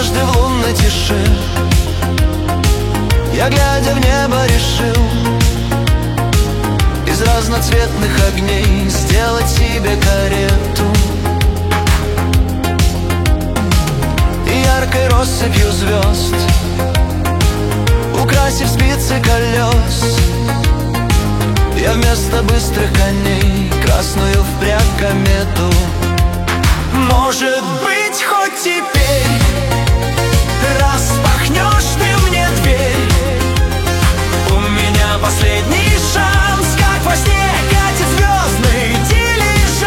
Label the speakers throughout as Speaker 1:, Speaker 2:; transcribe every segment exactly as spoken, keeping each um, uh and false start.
Speaker 1: Однажды в лунной тиши я, глядя в небо, решил из разноцветных огней сделать себе карету. И яркой россыпью звезд, украсив спицы колес, я вместо быстрых коней красную впрягь комету. Может быть, хоть теперь распахнешь ты мне дверь. У меня последний шанс, как во сне катит звездный дилижанс.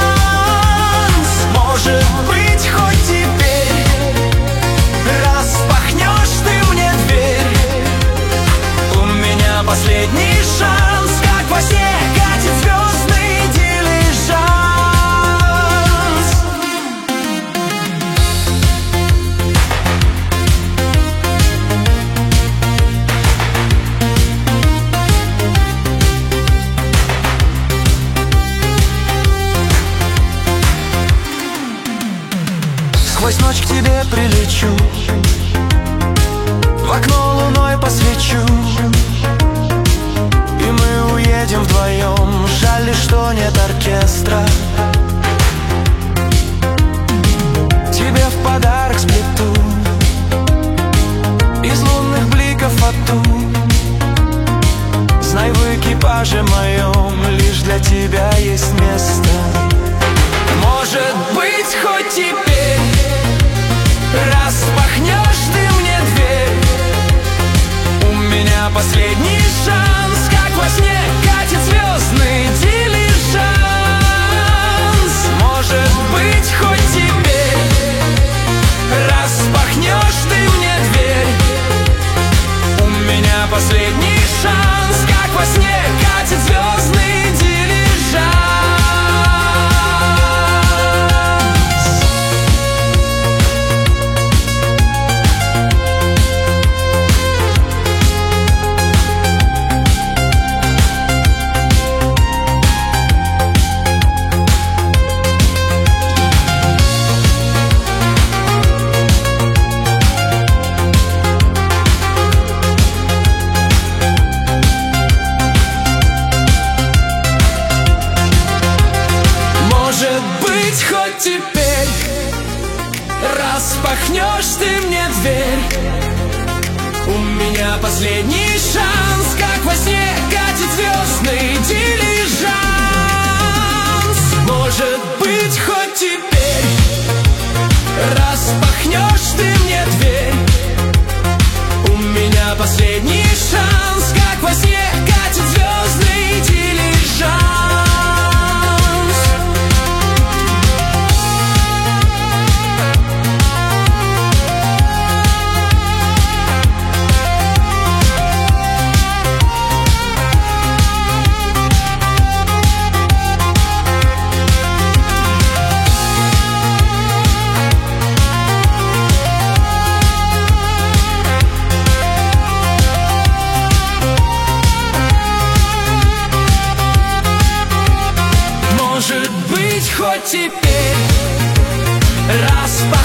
Speaker 1: Может быть, хоть теперь распахнешь ты мне дверь. У меня последний шанс, как во сне катит звездный дилижанс. Сквозь ночь к тебе прилечу, в окно луной посвечу, и мы уедем вдвоем. Жаль лишь, что нет оркестра. Тебе в подарок сплету из лунных бликов фату. Знай, в экипаже моем лишь для тебя есть место. Может быть, хоть теперь распахнешь ты мне дверь. У меня последний шанс, как во сне катит звездный дилижанс. Может быть, хоть теперь распахнешь ты мне дверь. У меня последний шанс, как во сне катит звездный дилижанс. Теперь распахнешь ты мне дверь. У меня последний шанс, как во сне катит звездный дилижанс. Может быть, хоть теперь распахнешь ты мне дверь. У меня последний шанс, как во сне катит звездный дилижанс. Хоть теперь распахнешь